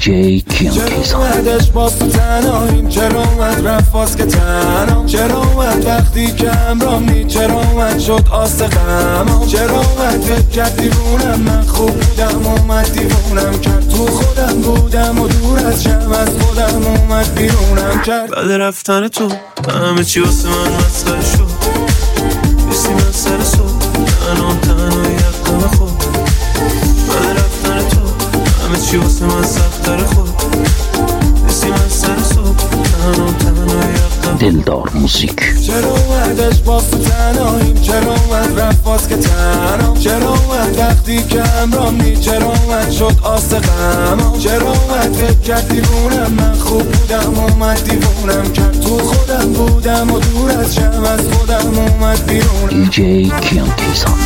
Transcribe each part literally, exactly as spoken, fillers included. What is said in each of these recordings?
دیجی کیانکیزان. چرا اومدش باز تو تنهاییم، چرا اومد رفت باز که تنهام، چرا اومد وقتی که همرام نی، چرا اومد شد آس غمام، چرا اومد فکر کرد دیوونم، من خوب بودم اومد دیوونم کرد، تو خودم بودم و دور از شم از خودم اومد بیرونم کرد. بعد رفتن تو همه چی واسه من مسخره شد، نیستی من سر صبح تنها تنها یقم خود. بعد رفتن تو همه چی واسه من سخت‌تر خود، نیستی من سر صبح تنها تنها یقم. دلدار موزیک. چرا اومدش باز تو تنهاییم، چرا اومد رفت باز که تنهام، چرا اومد وقتی که همرام نی، چرا اومد شد آس غمام، چرا اومد فکر کرد دیوونم، من خوب بودم اومد دیوونم کرد، تو خودم بودم و دور از شم از خودم اومد بیرونم. دیجی کیانکیزان.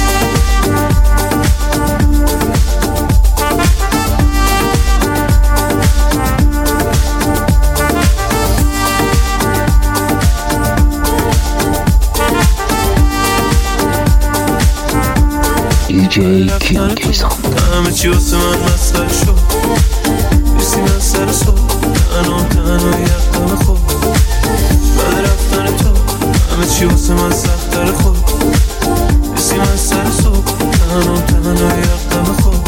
دیجی کیانکیزان. همه چی واسه من مسخره شد، نیستی من سر صبح تنها تنها یقم خود. بعد رفتن تو همه چی واسه من سخت‌تر خود، نیستی من سر صبح تنها تنها یقم خود.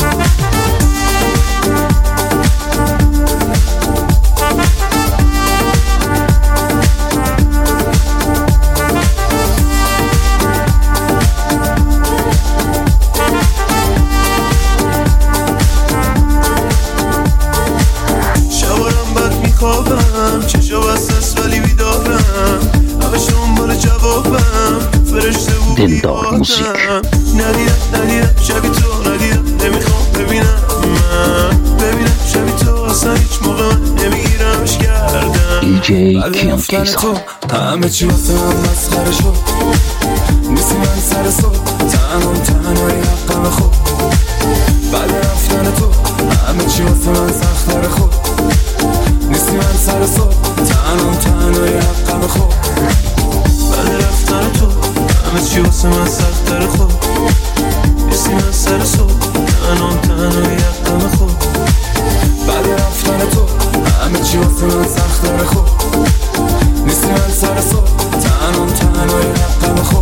چشا بستست ولی بیدارم، همش دنبال جوابم، فرشته بودی دلدار موزیک. ندیدم ندیدم شبی تو، ندیدم نمیخوام ببینم، من ببینم شبی تو، اصلا هیچ موقع من نمیگیرمش کردم. دیجی کیانکیزان. همه چی واسه من مسخره شد، نیستی من سر صبح تنها تنها یقم خود. بعد رفتن تو همه چی واسه من سخت‌تر خود، نیستی من سر صبح تنها تنها یقم خود. بعد رفتن تو همه چی واسه من سخت‌تر خود، نیستی من سر صبح تنها تنها یقم خود. بعد رفتن تو همه چی واسه من سخت‌تر خود، نیستی من سر صبح تنها تنها یقم خود.